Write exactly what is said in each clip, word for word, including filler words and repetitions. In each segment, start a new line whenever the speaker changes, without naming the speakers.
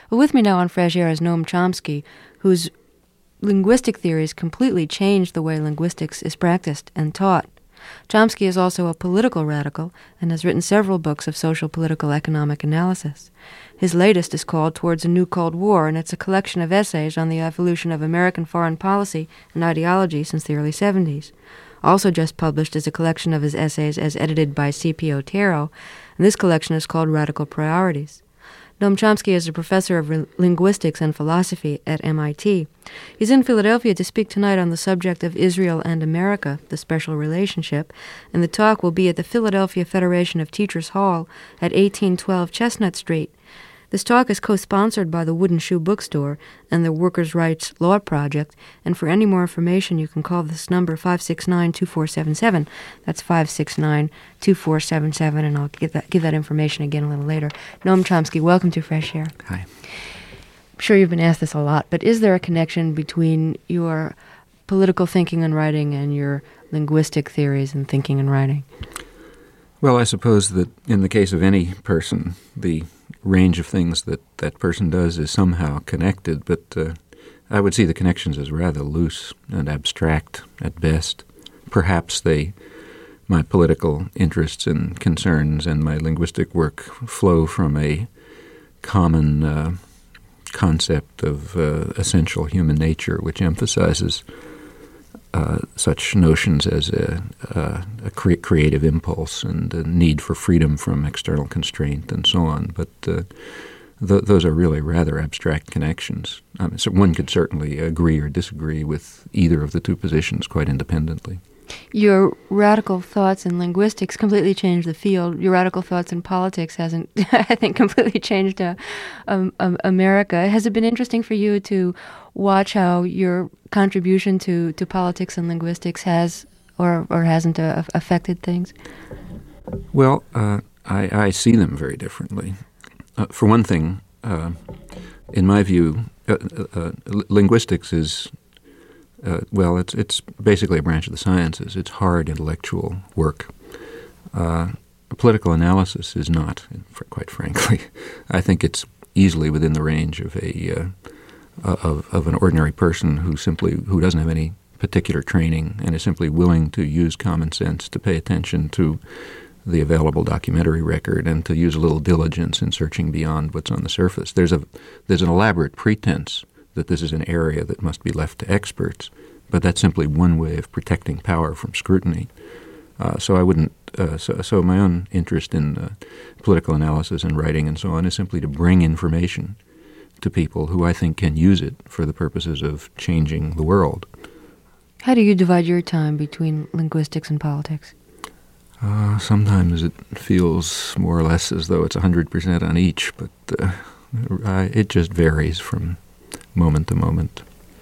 Well, with me now on Fresh Air is Noam Chomsky, whose linguistic theories completely changed the way linguistics is practiced and taught. Chomsky is also a political radical and has written several books of social, political, economic analysis. His latest is called Towards a New Cold War, and it's a collection of essays on the evolution of American foreign policy and ideology since the early seventies. Also just published is a collection of his essays as edited by C P Otero, and this collection is called Radical Priorities. Noam Chomsky is a professor of re- linguistics and philosophy at M I T. He's in Philadelphia to speak tonight on the subject of Israel and America, the special relationship, and the talk will be at the Philadelphia Federation of Teachers Hall at eighteen twelve Chestnut Street. This talk is co-sponsored by the Wooden Shoe Bookstore and the Workers' Rights Law Project, and for any more information you can call this number five six nine, two four seven seven. That's five six nine, two four seven seven, and I'll give that, give that information again a little later. Noam Chomsky, welcome to Fresh Air.
Hi.
I'm sure you've been asked this a lot, but is there a connection between your political thinking and writing and your linguistic theories and thinking and writing?
Well, I suppose that in the case of any person, the range of things that that person does is somehow connected, but uh, I would see the connections as rather loose and abstract at best. Perhaps they, my political interests and concerns and my linguistic work flow from a common uh, concept of uh, essential human nature, which emphasizes Uh, such notions as a, a, a cre- creative impulse and a need for freedom from external constraint and so on. But uh, th- those are really rather abstract connections. I mean, so one could certainly agree or disagree with either of the two positions quite independently.
Your radical thoughts in linguistics completely changed the field. Your radical thoughts in politics hasn't, I think, completely changed uh, um, um, America. Has it been interesting for you to watch how your contribution to, to politics and linguistics has or, or hasn't uh, affected things?
Well, uh, I, I see them very differently. Uh, for one thing, uh, in my view, uh, uh, linguistics is Uh, well, it's it's basically a branch of the sciences. It's hard intellectual work. Uh, political analysis is not, quite frankly. I think it's easily within the range of a uh, of of an ordinary person who simply who doesn't have any particular training and is simply willing to use common sense to pay attention to the available documentary record and to use a little diligence in searching beyond what's on the surface. There's a there's an elaborate pretense that this is an area that must be left to experts, but that's simply one way of protecting power from scrutiny. Uh, so I wouldn't. Uh, so, so my own interest in uh, political analysis and writing and so on is simply to bring information to people who I think can use it for the purposes of changing the world.
How do you divide your time between linguistics and politics?
Uh, sometimes it feels more or less as though it's one hundred percent on each, but uh, I, it just varies from moment to moment.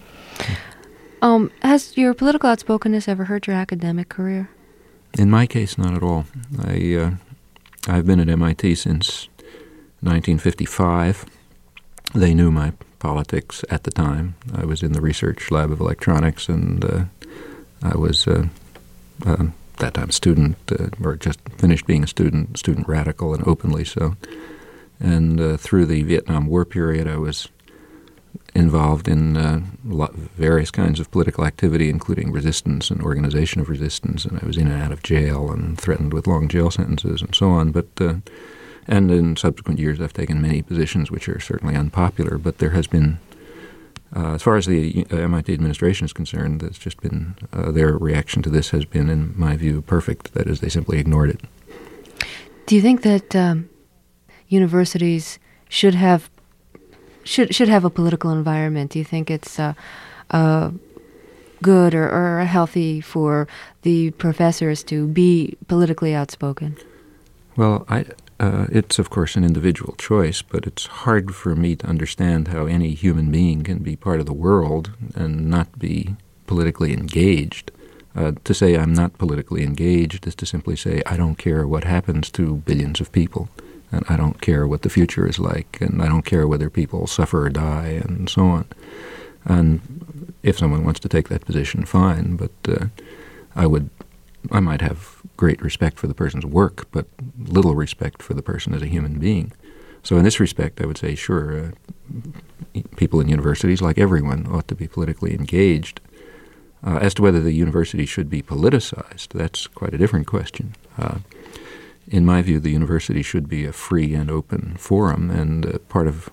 Um, has your political outspokenness ever hurt your academic career?
In my case, not at all. I, uh, I've been at M I T since nineteen fifty-five. They knew my politics at the time. I was in the research lab of electronics, and uh, I was, uh, uh, that time, a student, uh, or just finished being a student, student radical, and openly so. And uh, through the Vietnam War period, I was involved in uh, various kinds of political activity, including resistance and organization of resistance, and I was in and out of jail and threatened with long jail sentences and so on. But uh, and in subsequent years, I've taken many positions which are certainly unpopular. But there has been, uh, as far as the uh, M I T administration is concerned, there's just been uh, their reaction to this has been, in my view, perfect. That is, they simply ignored it.
Do you think that um, universities should have Should should have a political environment? Do you think it's uh, uh, good or, or healthy for the professors to be politically outspoken?
Well, I, uh, it's of course an individual choice, but it's hard for me to understand how any human being can be part of the world and not be politically engaged. Uh, to say I'm not politically engaged is to simply say I don't care what happens to billions of people. And I don't care what the future is like, and I don't care whether people suffer or die, and so on. And if someone wants to take that position, fine. But uh, I would, I might have great respect for the person's work, but little respect for the person as a human being. So in this respect, I would say, sure, uh, people in universities, like everyone, ought to be politically engaged. Uh, as to whether the university should be politicized, that's quite a different question. Uh, in my view, the university should be a free and open forum, and uh, part of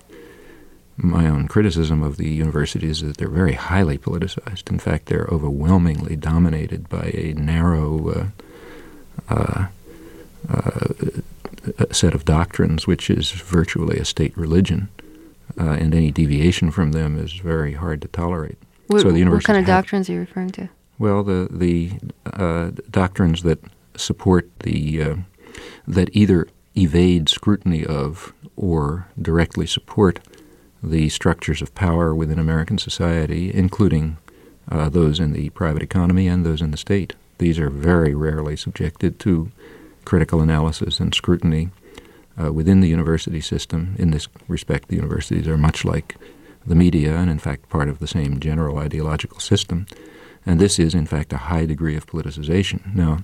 my own criticism of the universities is that they're very highly politicized. In fact, they're overwhelmingly dominated by a narrow uh, uh, uh, a set of doctrines, which is virtually a state religion, uh, and any deviation from them is very hard to tolerate.
What,
so the
what kind of
have,
doctrines are you referring to?
Well, the the uh, doctrines that support the uh, that either evade scrutiny of or directly support the structures of power within American society, including uh, those in the private economy and those in the state. These are very rarely subjected to critical analysis and scrutiny uh, within the university system. In this respect, the universities are much like the media and, in fact, part of the same general ideological system. And this is, in fact, a high degree of politicization. Now,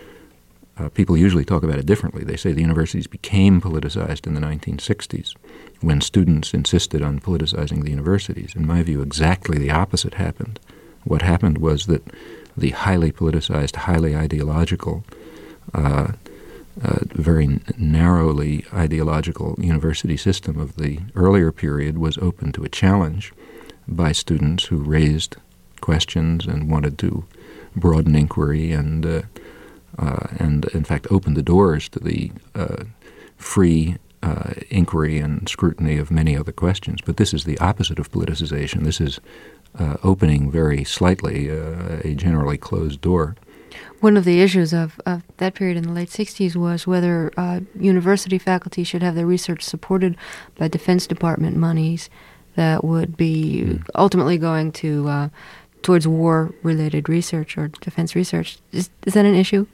uh, people usually talk about it differently. They say the universities became politicized in the nineteen sixties when students insisted on politicizing the universities. In my view, exactly the opposite happened. What happened was that the highly politicized, highly ideological, uh, uh, very n- narrowly ideological university system of the earlier period was open to a challenge by students who raised questions and wanted to broaden inquiry and, uh, uh, and in fact, open the doors to the uh, free uh, inquiry and scrutiny of many other questions. But this is the opposite of politicization. This is uh, opening very slightly uh, a generally closed door.
One of the issues of, of that period in the late sixties was whether uh, university faculty should have their research supported by Defense Department monies that would be mm. ultimately going to uh, towards war-related research or defense research. Is, is that an issue?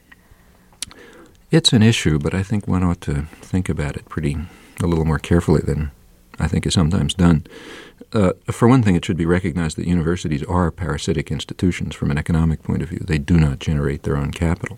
It's an issue, but I think one ought to think about it pretty a little more carefully than I think is sometimes done. Uh, for one thing, it should be recognized that universities are parasitic institutions from an economic point of view. They do not generate their own capital.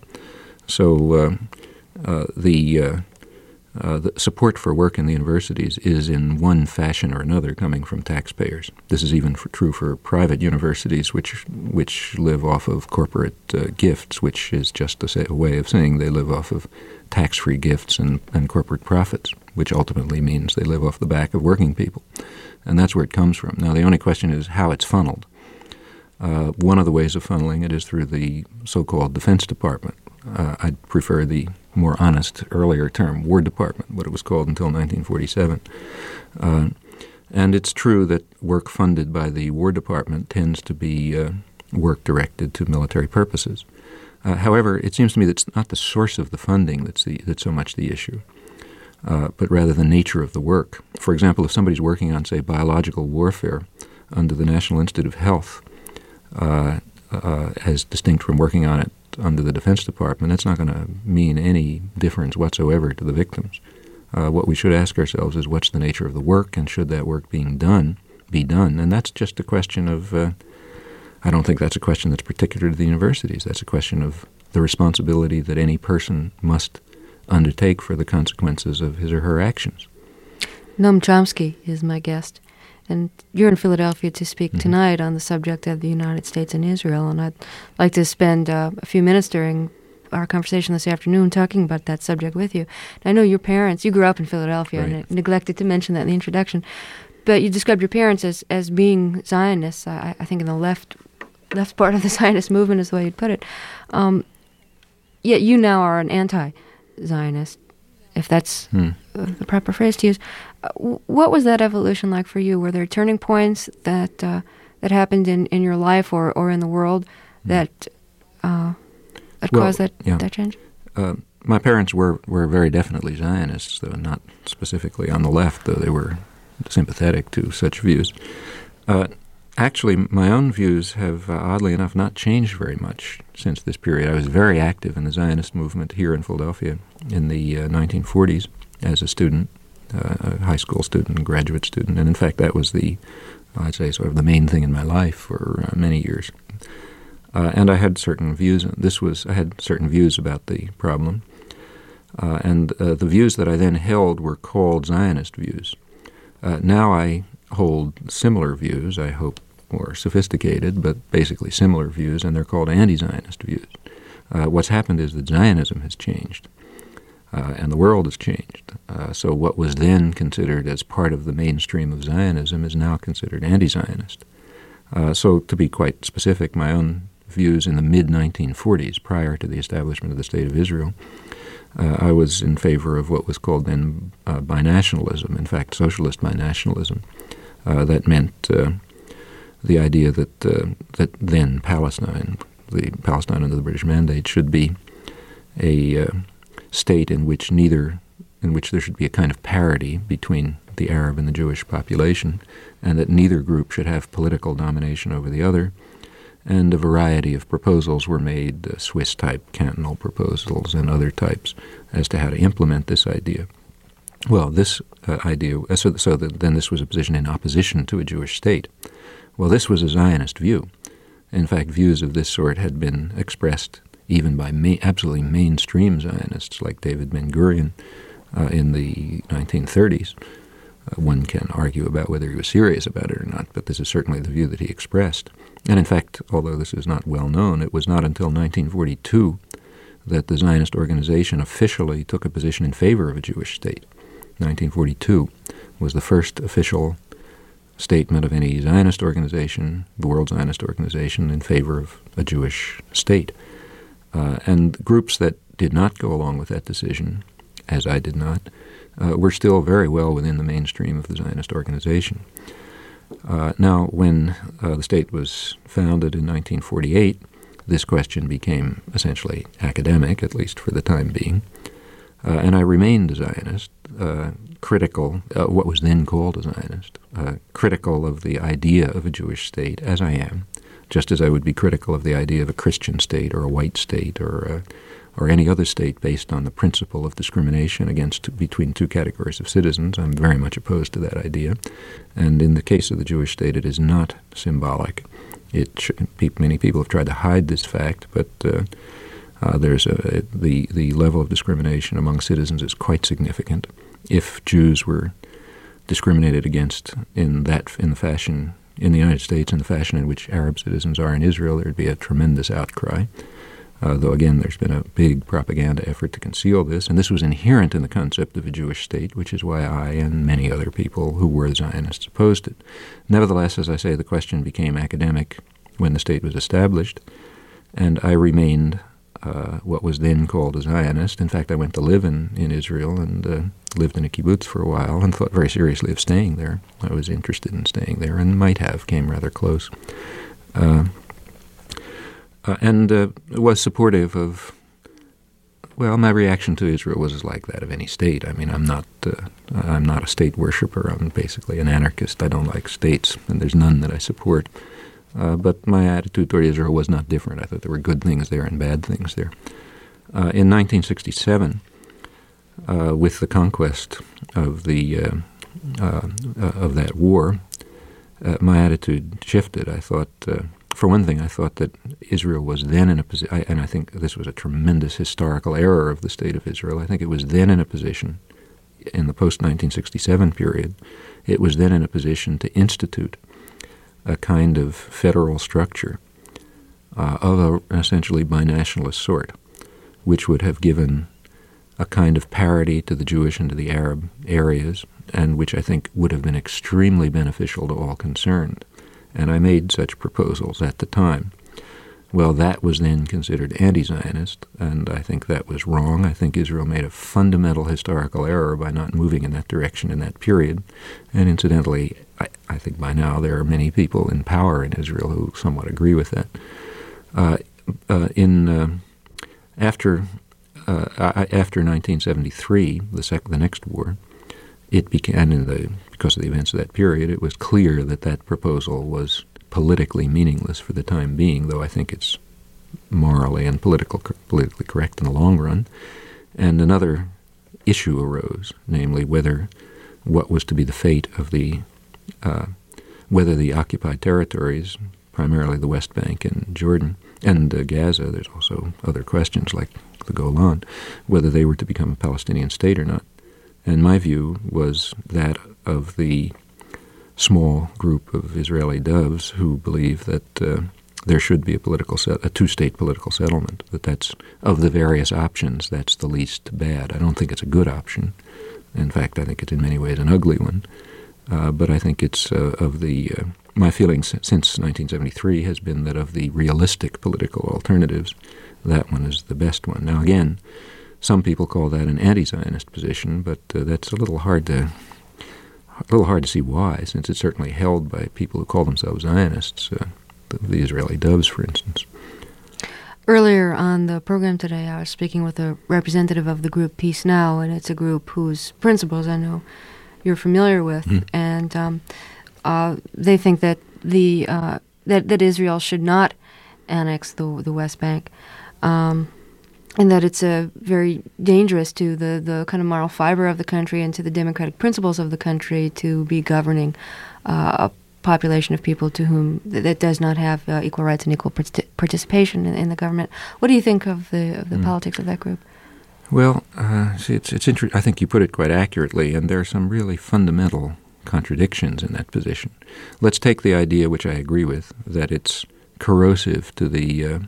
So uh, uh, the, uh, uh, the support for work in the universities is in one fashion or another coming from taxpayers. This is even for, true for private universities, which which live off of corporate uh, gifts, which is just a, say, a way of saying they live off of tax-free gifts and, and corporate profits, which ultimately means they live off the back of working people. And that's where it comes from. Now, the only question is how it's funneled. Uh, one of the ways of funneling it is through the so-called Defense Department. Uh, I'd prefer the more honest earlier term, War Department, what it was called until nineteen forty-seven. Uh, and it's true that work funded by the War Department tends to be uh, work directed to military purposes. Uh, however, it seems to me that it's not the source of the funding that's, the, that's so much the issue. Uh, but rather the nature of the work. For example, if somebody's working on, say, biological warfare under the National Institute of Health, uh, uh, as distinct from working on it under the Defense Department, that's not going to mean any difference whatsoever to the victims. Uh, what we should ask ourselves is what's the nature of the work, and should that work being done be done? And that's just a question of, uh, I don't think that's a question that's particular to the universities. That's a question of the responsibility that any person must undertake for the consequences of his or her actions.
Noam Chomsky is my guest, and you're in Philadelphia to speak mm-hmm. tonight on the subject of the United States and Israel, and I'd like to spend uh, a few minutes during our conversation this afternoon talking about that subject with you. And I know your parents, you grew up in Philadelphia,
right.
and I neglected to mention that in the introduction, but you described your parents as, as being Zionists, I, I think in the left left part of the Zionist movement is the way you'd put it. Um, yet you now are an anti-Zionist, if that's hmm. uh, the proper phrase to use. Uh, what was that evolution like for you? Were there turning points that uh, that happened in, in your life or, or in the world that uh, that
well,
caused that,
yeah.
that change?
Uh, my parents were, were very definitely Zionists, though not specifically on the left, though they were sympathetic to such views. Uh, actually, my own views have, uh, oddly enough, not changed very much since this period. I was very active in the Zionist movement here in Philadelphia in the uh, nineteen forties as a student, uh, a high school student, a graduate student, and in fact that was the, I'd say, sort of the main thing in my life for uh, many years. Uh, and I had certain views. This was I had certain views about the problem, uh, and uh, the views that I then held were called Zionist views. Uh, now I hold similar views, I hope more sophisticated, but basically similar views, and they're called anti-Zionist views. Uh, what's happened is that Zionism has changed, uh, and the world has changed. Uh, so what was then considered as part of the mainstream of Zionism is now considered anti-Zionist. Uh, so to be quite specific, my own views in the mid nineteen forties, prior to the establishment of the State of Israel, uh, I was in favor of what was called then uh, binationalism, in fact, socialist binationalism. Uh, that meant uh, the idea that uh, that then Palestine, the Palestine under the British Mandate, should be a uh, state in which neither, in which there should be a kind of parity between the Arab and the Jewish population, and that neither group should have political domination over the other. And a variety of proposals were made, uh, Swiss-type cantonal proposals and other types, as to how to implement this idea. Well, this uh, idea, uh, so, so that then this was a position in opposition to a Jewish state. Well, this was a Zionist view. In fact, views of this sort had been expressed even by ma- absolutely mainstream Zionists like David Ben-Gurion uh, in the nineteen thirties. Uh, one can argue about whether he was serious about it or not, but this is certainly the view that he expressed. And in fact, although this is not well known, it was not until nineteen forty-two that the Zionist organization officially took a position in favor of a Jewish state. nineteen forty-two was the first official statement of any Zionist organization, the World Zionist Organization, in favor of a Jewish state. Uh, and groups that did not go along with that decision, as I did not, uh, were still very well within the mainstream of the Zionist organization. Uh, now, when uh, the state was founded in nineteen forty-eight, this question became essentially academic, at least for the time being. Uh, and I remained a Zionist, uh, critical, uh, what was then called a Zionist, uh, critical of the idea of a Jewish state, as I am, just as I would be critical of the idea of a Christian state or a white state or uh, or any other state based on the principle of discrimination against between two categories of citizens. I'm very much opposed to that idea. And in the case of the Jewish state, it is not symbolic. It sh- many people have tried to hide this fact, but uh, uh, there's a, the the level of discrimination among citizens is quite significant. If Jews were discriminated against in that in the fashion in the United States in the fashion in which Arab citizens are in Israel, there'd be a tremendous outcry. Uh, though, again, there's been a big propaganda effort to conceal this, and this was inherent in the concept of a Jewish state, which is why I and many other people who were Zionists opposed it. Nevertheless, as I say, the question became academic when the state was established, and I remained uh, what was then called a Zionist. In fact, I went to live in, in Israel and uh, lived in a kibbutz for a while and thought very seriously of staying there. I was interested in staying there and might have, came rather close. Uh, Uh, and uh, was supportive of, well, my reaction to Israel was like that of any state. I mean, I'm not uh, I'm not a state worshiper. I'm basically an anarchist. I don't like states, and there's none that I support. Uh, but my attitude toward Israel was not different. I thought there were good things there and bad things there. Uh, in nineteen sixty-seven, uh, with the conquest of the uh, uh, uh, of that war, uh, my attitude shifted. I thought. Uh, For one thing, I thought that Israel was then in a position, and I think this was a tremendous historical error of the state of Israel. I think it was then in a position, in the post-nineteen sixty-seven period, it was then in a position to institute a kind of federal structure uh, of a, an essentially binationalist sort, which would have given a kind of parity to the Jewish and to the Arab areas, and which I think would have been extremely beneficial to all concerned. And I made such proposals at the time. Well, that was then considered anti-Zionist, and I think that was wrong. I think Israel made a fundamental historical error by not moving in that direction in that period. And incidentally, I, I think by now there are many people in power in Israel who somewhat agree with that. Uh, uh, in uh, after uh, after nineteen seventy-three, the, sec- the next war, it began in the because of the events of that period, it was clear that that proposal was politically meaningless for the time being, though I think it's morally and political, politically correct in the long run. And another issue arose, namely whether what was to be the fate of the, uh, whether the occupied territories, primarily the West Bank and Jordan, and uh, Gaza, there's also other questions like the Golan, whether they were to become a Palestinian state or not. And my view was that of the small group of Israeli doves who believe that uh, there should be a political set, a two-state political settlement, that that's, of the various options, that's the least bad. I don't think it's a good option. In fact, I think it's in many ways an ugly one. Uh, but I think it's uh, of the, uh, my feeling since nineteen seventy-three has been that of the realistic political alternatives, that one is the best one. Now again, some people call that an anti-Zionist position, but uh, that's a little hard to, a little hard to see why, since it's certainly held by people who call themselves Zionists, uh, the, the Israeli doves, for instance.
Earlier on the program today, I was speaking with a representative of the group Peace Now, and it's a group whose principles I know you're familiar with, mm. and um, uh, they think that the uh, that that Israel should not annex the the West Bank, um, and that it's uh, very dangerous to the the kind of moral fiber of the country and to the democratic principles of the country to be governing uh, a population of people to whom th- that does not have uh, equal rights and equal part- participation in, in the government. What do you think of the of the mm. politics of that group?
Well, uh, see, it's it's inter- I think you put it quite accurately, and there are some really fundamental contradictions in that position. Let's take the idea, which I agree with, that it's corrosive to the uh,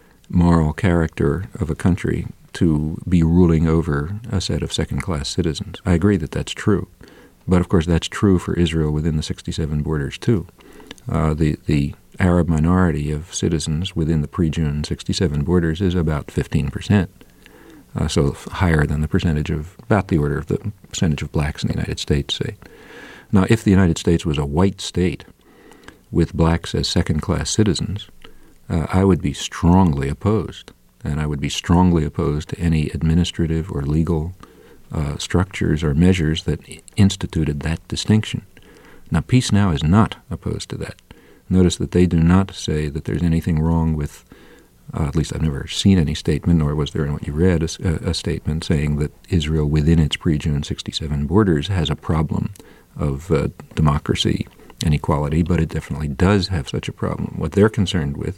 moral character of a country to be ruling over a set of second-class citizens. I agree that that's true. But, of course, that's true for Israel within the sixty-seven borders, too. Uh, the, the Arab minority of citizens within the pre-June sixty-seven borders is about fifteen percent. Uh, so higher than the percentage of, about the order of the percentage of blacks in the United States, say. Now, if the United States was a white state with blacks as second-class citizens, uh, I would be strongly opposed. And I would be strongly opposed to any administrative or legal uh, structures or measures that instituted that distinction. Now, Peace Now is not opposed to that. Notice that they do not say that there's anything wrong with Uh, at least I've never seen any statement, nor was there in what you read, a, a statement saying that Israel within its pre-June sixty-seven borders has a problem of uh, democracy and equality, but it definitely does have such a problem. What they're concerned with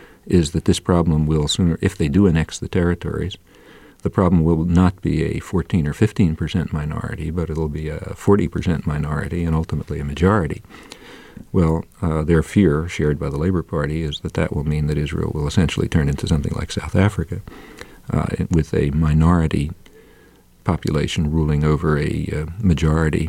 is that this problem will sooner, if they do annex the territories, the problem will not be a fourteen or fifteen percent minority, but it'll be a forty percent minority and ultimately a majority. Well, uh, their fear, shared by the Labor Party, is that that will mean that Israel will essentially turn into something like South Africa, uh, with a minority population ruling over a uh, majority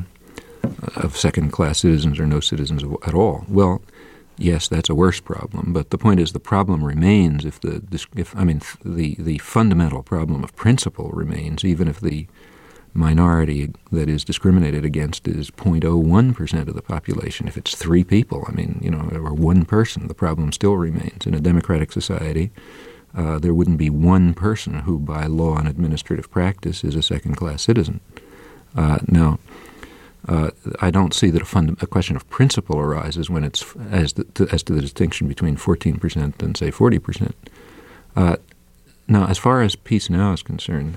of second-class citizens or no citizens of, at all. Well, yes, that's a worse problem, but the point is the problem remains if the, if I mean, the, the fundamental problem of principle remains, even if the minority that is discriminated against is zero point zero one percent of the population. If it's three people, I mean, you know, or one person, the problem still remains. In a democratic society, uh, there wouldn't be one person who, by law and administrative practice, is a second-class citizen. Uh, now, uh, I don't see that a, fund- a question of principle arises when it's as, the, to, as to the distinction between fourteen percent and, say, forty percent. Uh, now, as far as Peace Now is concerned,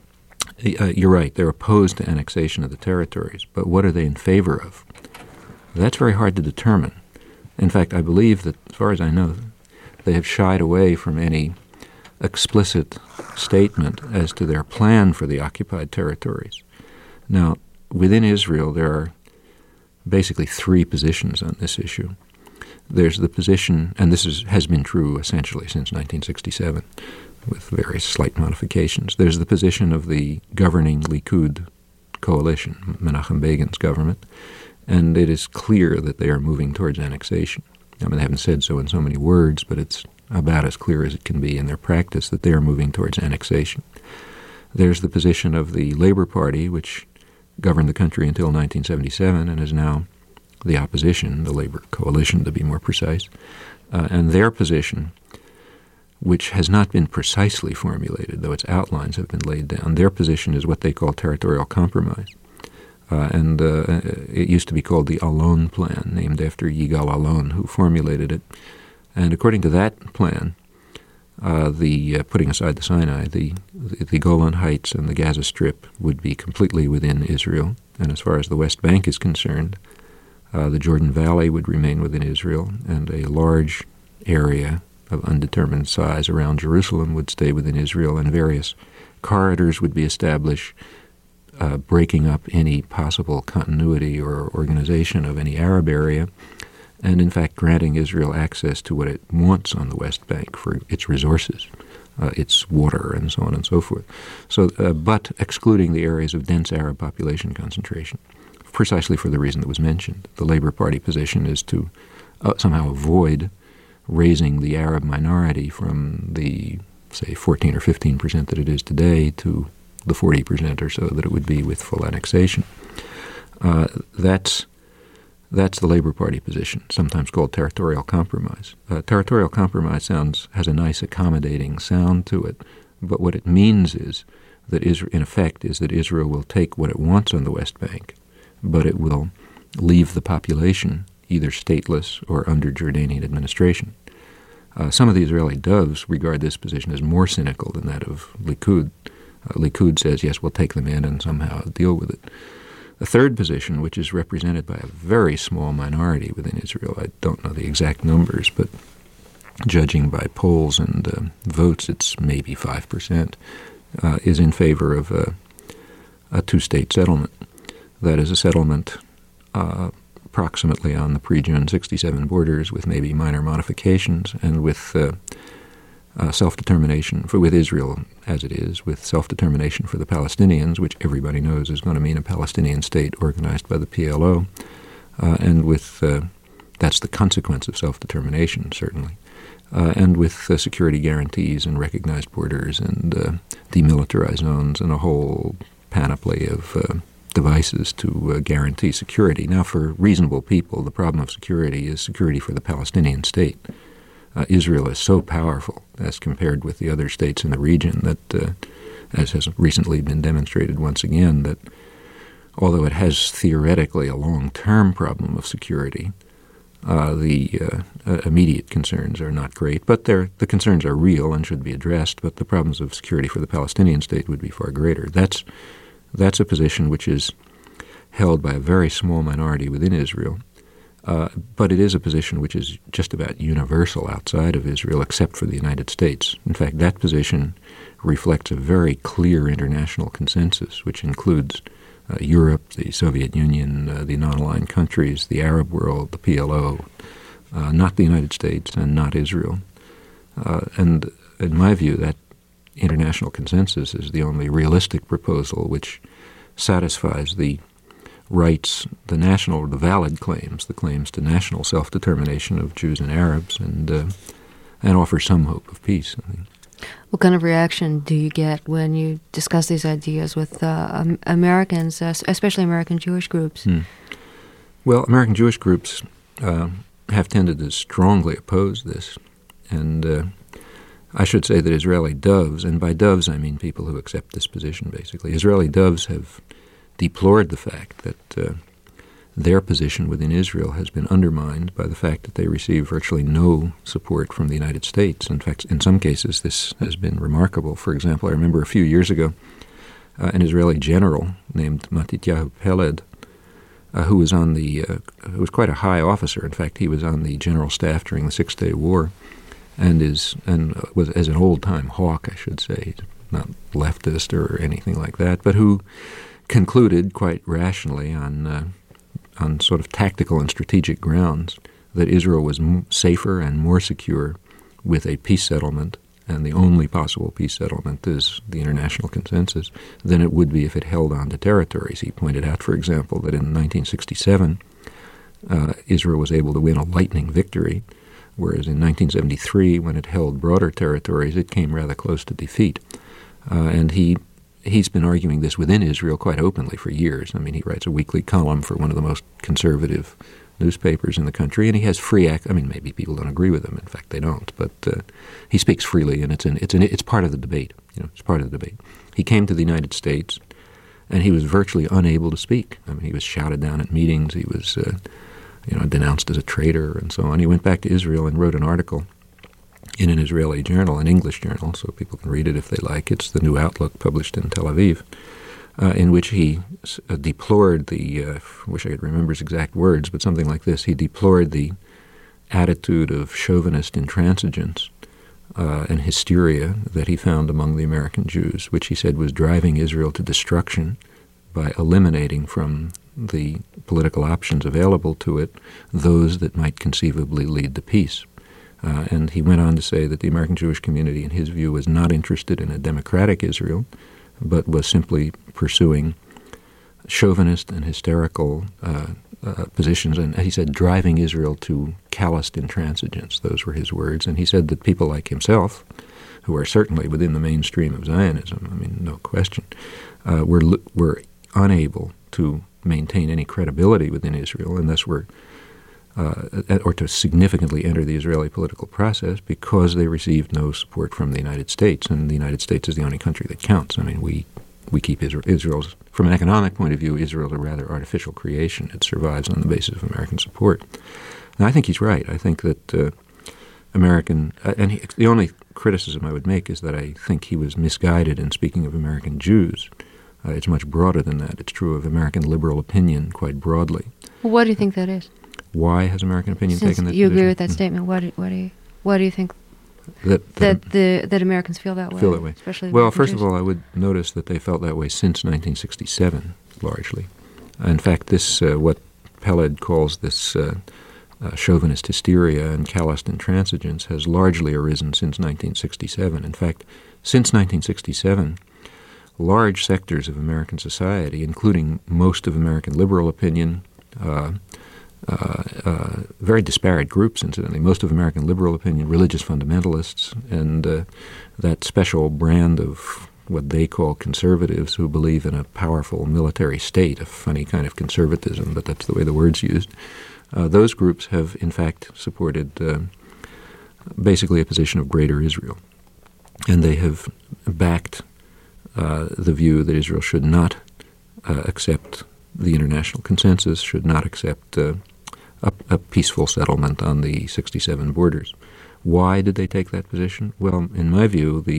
Uh, you're right, they're opposed to annexation of the territories, but what are they in favor of? That's very hard to determine. In fact, I believe that, as far as I know, they have shied away from any explicit statement as to their plan for the occupied territories. Now, within Israel, there are basically three positions on this issue. There's the position, and this is, has been true essentially since nineteen sixty-seven, with various slight modifications. There's the position of the governing Likud coalition, Menachem Begin's government, and it is clear that they are moving towards annexation. I mean, they haven't said so in so many words, but it's about as clear as it can be in their practice that they are moving towards annexation. There's the position of the Labor Party, which governed the country until nineteen seventy-seven and is now the opposition, the Labor coalition to be more precise, uh, and their position, which has not been precisely formulated, though its outlines have been laid down. Their position is what they call territorial compromise. Uh, and uh, it used to be called the Alon Plan, named after Yigal Alon, who formulated it. And according to that plan, uh, the uh, putting aside the Sinai, the, the the Golan Heights and the Gaza Strip would be completely within Israel. And as far as the West Bank is concerned, uh, the Jordan Valley would remain within Israel, and a large area of undetermined size around Jerusalem would stay within Israel, and various corridors would be established uh, breaking up any possible continuity or organization of any Arab area, and in fact granting Israel access to what it wants on the West Bank for its resources, uh, its water, and so on and so forth. So, uh, but excluding the areas of dense Arab population concentration, precisely for the reason that was mentioned. The Labour Party position is to uh, somehow avoid raising the Arab minority from the, say, fourteen or fifteen percent that it is today to the forty percent or so that it would be with full annexation. Uh, that's That's the Labour Party position, sometimes called territorial compromise. Uh, territorial compromise sounds has a nice accommodating sound to it, but what it means is that, Israel, in effect, is that Israel will take what it wants on the West Bank, but it will leave the population either stateless or under Jordanian administration. Uh, some of the Israeli doves regard this position as more cynical than that of Likud. Uh, Likud says, yes, we'll take them in and somehow deal with it. The third position, which is represented by a very small minority within Israel, I don't know the exact numbers, but judging by polls and uh, votes, it's maybe five percent, uh, is in favor of a, a two-state settlement. That is a settlement uh, approximately on the pre-June sixty-seven borders with maybe minor modifications and with uh, uh, self-determination for with Israel as it is, with self-determination for the Palestinians, which everybody knows is going to mean a Palestinian state organized by the P L O, uh, and with uh, that's the consequence of self-determination, certainly, uh, and with uh, security guarantees and recognized borders and uh, demilitarized zones and a whole panoply of uh, devices to uh, guarantee security. Now, for reasonable people, the problem of security is security for the Palestinian state. Uh, Israel is so powerful as compared with the other states in the region that, uh, as has recently been demonstrated once again, that although it has theoretically a long-term problem of security, uh, the uh, immediate concerns are not great, but the concerns are real and should be addressed, but the problems of security for the Palestinian state would be far greater. That's, that's a position which is held by a very small minority within Israel. Uh, but it is a position which is just about universal outside of Israel, except for the United States. In fact, that position reflects a very clear international consensus, which includes uh, Europe, the Soviet Union, uh, the non-aligned countries, the Arab world, the P L O, uh, not the United States and not Israel. Uh, and in my view, that international consensus is the only realistic proposal which satisfies the rights, the national, the valid claims, the claims to national self-determination of Jews and Arabs, and uh, and offer some hope of peace. I mean.
What kind of reaction do you get when you discuss these ideas with uh, um, Americans, uh, especially American Jewish groups?
Hmm. Well, American Jewish groups uh, have tended to strongly oppose this, and uh, I should say that Israeli doves, and by doves I mean people who accept this position, basically. Israeli doves have deplored the fact that uh, their position within Israel has been undermined by the fact that they receive virtually no support from the United States. In fact, in some cases, this has been remarkable. For example, I remember a few years ago, uh, an Israeli general named Matityahu Peled, uh, who was on the, uh, who was quite a high officer. In fact, he was on the general staff during the Six-Day War, and is and was as an old-time hawk, I should say, not leftist or anything like that, but who concluded quite rationally on uh, on sort of tactical and strategic grounds that Israel was m- safer and more secure with a peace settlement, and the only possible peace settlement is the international consensus, than it would be if it held on to territories. He pointed out, for example, that in nineteen sixty-seven, uh, Israel was able to win a lightning victory, whereas in nineteen seventy-three, when it held broader territories, it came rather close to defeat. Uh, and he He's been arguing this within Israel quite openly for years. I mean, he writes a weekly column for one of the most conservative newspapers in the country, and he has free ac- I mean, maybe people don't agree with him. In fact, they don't. But uh, he speaks freely, and it's an, it's an, it's part of the debate. You know, it's part of the debate. He came to the United States, and he was virtually unable to speak. I mean, he was shouted down at meetings. He was, uh, you know, denounced as a traitor and so on. He went back to Israel and wrote an article in an Israeli journal, an English journal, so people can read it if they like. It's the New Outlook, published in Tel Aviv, uh, in which he uh, deplored the, uh, I wish I could remember his exact words, but something like this. He deplored the attitude of chauvinist intransigence uh, and hysteria that he found among the American Jews, which he said was driving Israel to destruction by eliminating from the political options available to it those that might conceivably lead to peace. Uh, and he went on to say that the American Jewish community, in his view, was not interested in a democratic Israel, but was simply pursuing chauvinist and hysterical uh, uh, positions, and he said driving Israel to calloused intransigence. Those were his words. And he said that people like himself, who are certainly within the mainstream of Zionism, I mean, no question, uh, were, were unable to maintain any credibility within Israel, and thus were Uh, or to significantly enter the Israeli political process because they received no support from the United States, and the United States is the only country that counts. I mean, we we keep Israel, Israel's, from an economic point of view, Israel's a rather artificial creation. It survives on the basis of American support. And I think he's right. I think that uh, American, uh, and he, the only criticism I would make is that I think he was misguided in speaking of American Jews. Uh, it's much broader than that. It's true of American liberal opinion quite broadly.
Well, what do you think that is?
Why has American opinion
Since
taken that
you
position?
agree with that mm. statement, what do, what do you what do you think
that that,
that the that Americans feel that way?
Feel that way.
Especially
well,
American
first
Jews?
of all, I would notice that they felt that way since nineteen sixty-seven, largely. In fact, this uh, what Peled calls this uh, uh, chauvinist hysteria and calloused intransigence has largely arisen since nineteen sixty-seven. In fact, since nineteen sixty-seven, large sectors of American society, including most of American liberal opinion, uh, Uh, uh, very disparate groups, incidentally. Most of American liberal opinion, religious fundamentalists, and uh, that special brand of what they call conservatives who believe in a powerful military state, a funny kind of conservatism, but that's the way the word's used. Uh, those groups have, in fact, supported uh, basically a position of greater Israel. And they have backed uh, the view that Israel should not uh, accept the international consensus, should not accept uh, A, a peaceful settlement on the sixty-seven borders. Why did they take that position? Well, in my view, the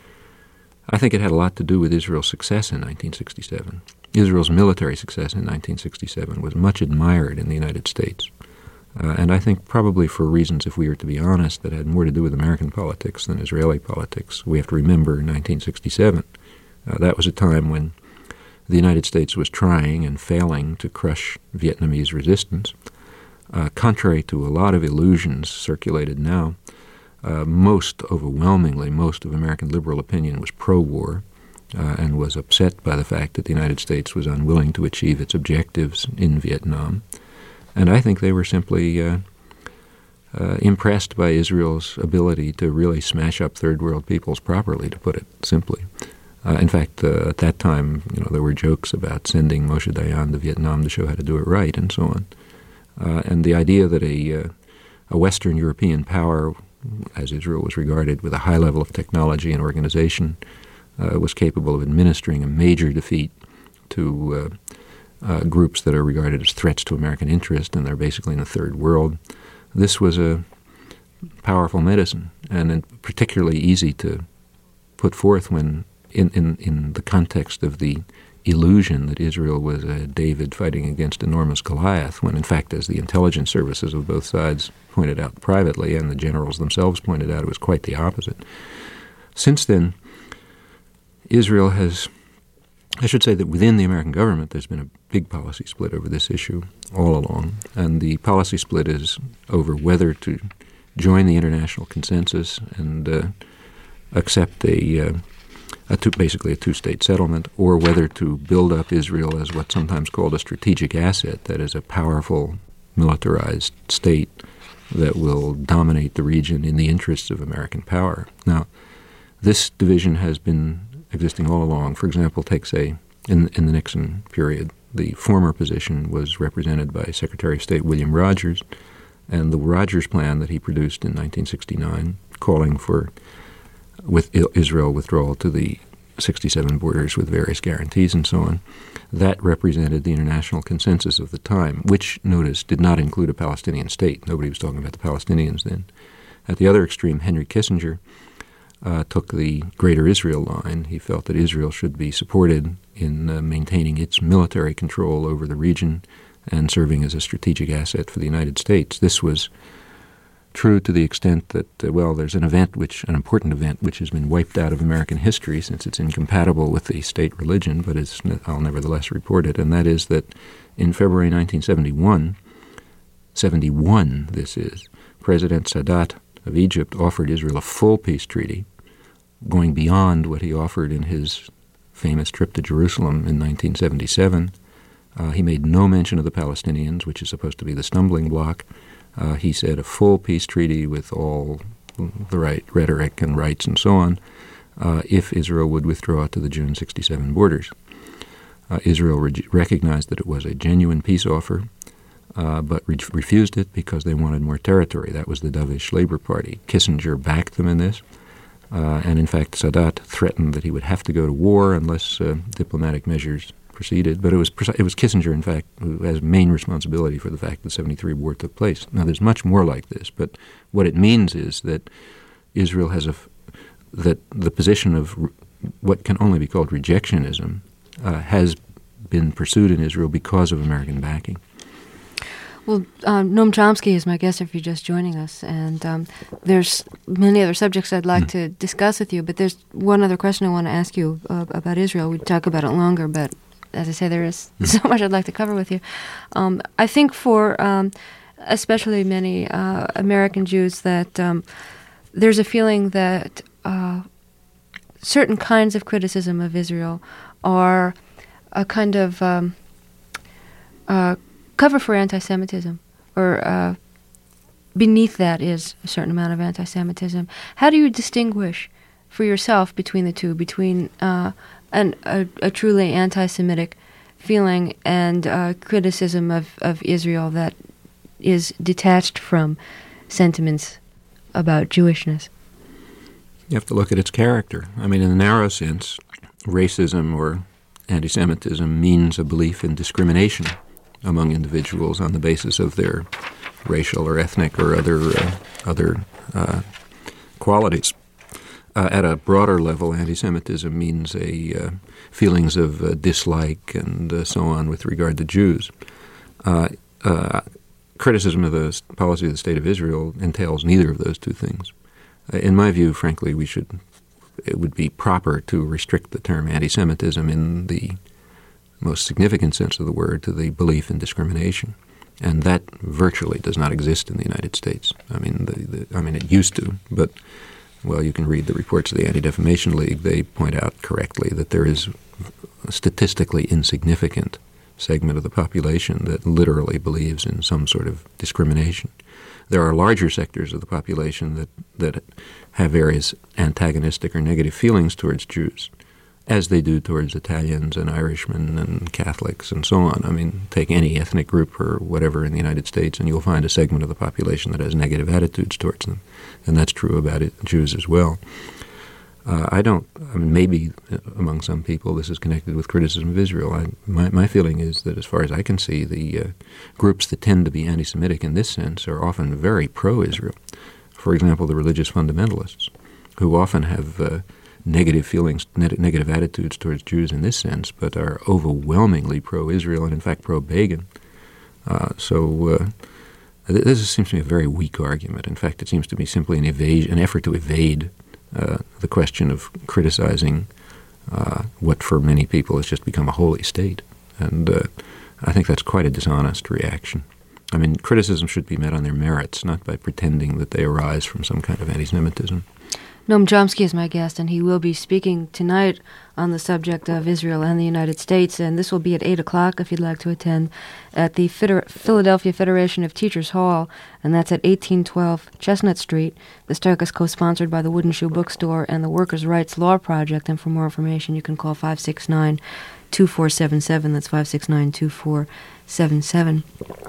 I think it had a lot to do with Israel's success in nineteen sixty-seven. Israel's military success in nineteen sixty-seven was much admired in the United States. Uh, and I think probably for reasons, if we are to be honest, that had more to do with American politics than Israeli politics. We have to remember nineteen sixty-seven. Uh, that was a time when the United States was trying and failing to crush Vietnamese resistance. Uh, contrary to a lot of illusions circulated now, uh, most overwhelmingly, most of American liberal opinion was pro-war uh, and was upset by the fact that the United States was unwilling to achieve its objectives in Vietnam. And I think they were simply uh, uh, impressed by Israel's ability to really smash up third world peoples properly, to put it simply. Uh, in fact, uh, at that time, you know, there were jokes about sending Moshe Dayan to Vietnam to show how to do it right and so on. Uh, and the idea that a, uh, a Western European power, as Israel was regarded, with a high level of technology and organization, uh, was capable of administering a major defeat to uh, uh, groups that are regarded as threats to American interest, and they're basically in the third world. This was a powerful medicine, and particularly easy to put forth when in, in, in the context of the illusion that Israel was a David fighting against enormous Goliath, when in fact, as the intelligence services of both sides pointed out privately, and the generals themselves pointed out, it was quite the opposite. Since then, Israel has, I should say that within the American government, there's been a big policy split over this issue all along, and the policy split is over whether to join the international consensus and uh, accept a uh, A two, basically a two-state settlement, or whether to build up Israel as what's sometimes called a strategic asset, that is a powerful militarized state that will dominate the region in the interests of American power. Now, this division has been existing all along. For example, take, say, in, in the Nixon period, the former position was represented by Secretary of State William Rogers, and the Rogers Plan that he produced in nineteen sixty-nine, calling for with Israel withdrawal to the sixty-seven borders with various guarantees and so on, that represented the international consensus of the time, which, notice, did not include a Palestinian state. Nobody was talking about the Palestinians then. At the other extreme, Henry Kissinger uh, took the Greater Israel line. He felt that Israel should be supported in uh, maintaining its military control over the region and serving as a strategic asset for the United States. This was true to the extent that, uh, well, there's an event, which an important event, which has been wiped out of American history since it's incompatible with the state religion, but it's, I'll nevertheless report it, and that is that in February nineteen seventy-one, seventy-one this is, President Sadat of Egypt offered Israel a full peace treaty, going beyond what he offered in his famous trip to Jerusalem in nineteen seventy-seven. Uh, he made no mention of the Palestinians, which is supposed to be the stumbling block. Uh, he said a full peace treaty with all the right rhetoric and rights and so on, uh, if Israel would withdraw to the June sixty-seven borders. Uh, Israel re- recognized that it was a genuine peace offer, uh, but re- refused it because they wanted more territory. That was the Dovish Labor Party. Kissinger backed them in this, uh, and in fact Sadat threatened that he would have to go to war unless uh, diplomatic measures proceeded. But it was pre- it was Kissinger, in fact, who has main responsibility for the fact that seventy-three war took place. Now, there's much more like this, but what it means is that Israel has a f- that the position of re- what can only be called rejectionism uh, has been pursued in Israel because of American backing.
Well, um, Noam Chomsky is my guest if you're just joining us, and um, there's many other subjects I'd like mm. to discuss with you, but there's one other question I want to ask you uh, about Israel. We'd talk about it longer, but as I say, there is mm. so much I'd like to cover with you. Um, I think for um, especially many uh, American Jews that um, there's a feeling that uh, certain kinds of criticism of Israel are a kind of um, uh, cover for anti-Semitism, or uh, beneath that is a certain amount of anti-Semitism. How do you distinguish for yourself between the two, between uh, an, a, a truly anti-Semitic feeling and uh, criticism of, of Israel that is detached from sentiments about Jewishness?
You have to look at its character. I mean, in the narrow sense, racism or anti-Semitism means a belief in discrimination among individuals on the basis of their racial or ethnic or other uh, other uh, qualities. Uh, at a broader level, anti-Semitism means a uh, feelings of uh, dislike and uh, so on with regard to Jews. Uh, uh, criticism of the policy of the State of Israel entails neither of those two things. Uh, in my view, frankly, we should it would be proper to restrict the term anti-Semitism in the most significant sense of the word to the belief in discrimination, and that virtually does not exist in the United States. I mean, the, the, I mean, it used to, but well, you can read the reports of the Anti-Defamation League. They point out correctly that there is a statistically insignificant segment of the population that literally believes in some sort of discrimination. There are larger sectors of the population that, that have various antagonistic or negative feelings towards Jews, as they do towards Italians and Irishmen and Catholics and so on. I mean, take any ethnic group or whatever in the United States, and you'll find a segment of the population that has negative attitudes towards them. And that's true about it, Jews as well. Uh, I don't, I mean, maybe among some people this is connected with criticism of Israel. I, my, my feeling is that as far as I can see, the uh, groups that tend to be anti-Semitic in this sense are often very pro-Israel. For example, the religious fundamentalists, who often have uh, negative feelings, ne- negative attitudes towards Jews in this sense, but are overwhelmingly pro-Israel and in fact pro-Begin. Uh, so uh, th- this seems to me a very weak argument. In fact, it seems to me simply an evasion, an effort to evade Uh, the question of criticizing uh, what for many people has just become a holy state. And uh, I think that's quite a dishonest reaction. I mean, criticism should be met on their merits, not by pretending that they arise from some kind of anti-Semitism.
Noam Chomsky is my guest, and he will be speaking tonight on the subject of Israel and the United States, and this will be at eight o'clock if you'd like to attend at the Feder- Philadelphia Federation of Teachers Hall, and that's at eighteen twelve Chestnut Street. The Stark is co-sponsored by the Wooden Shoe Bookstore and the Workers' Rights Law Project, and for more information you can call five six nine, two four seven seven. That's five six nine, two four seven seven.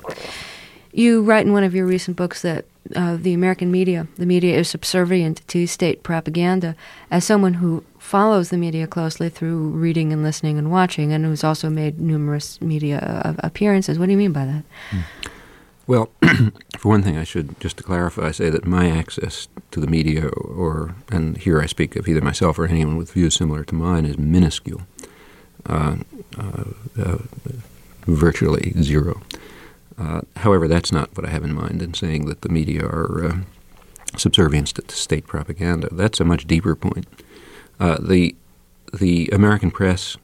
You write in one of your recent books that uh, the American media, the media is subservient to state propaganda. As someone who follows the media closely through reading and listening and watching, and who's also made numerous media uh, appearances, what do you mean by that?
Hmm. Well, for one thing, I should, just to clarify, say that my access to the media, or, and here I speak of either myself or anyone with views similar to mine, is minuscule, uh, uh, uh, virtually zero. Uh, however, that's not what I have in mind in saying that the media are uh, subservient to state propaganda. That's a much deeper point. Uh, the the American press